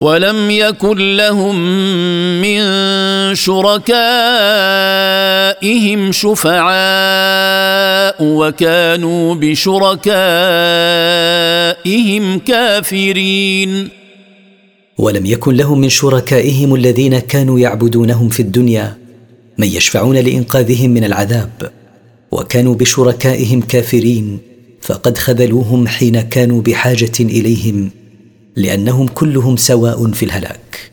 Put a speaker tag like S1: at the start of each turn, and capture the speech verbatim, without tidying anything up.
S1: ولم يكن لهم من شركائهم شفعاء وكانوا بشركائهم كافرين.
S2: ولم يكن لهم من شركائهم الذين كانوا يعبدونهم في الدنيا من يشفعون لإنقاذهم من العذاب، وكانوا بشركائهم كافرين، فقد خذلوهم حين كانوا بحاجة إليهم، لأنهم كلهم سواء في الهلاك.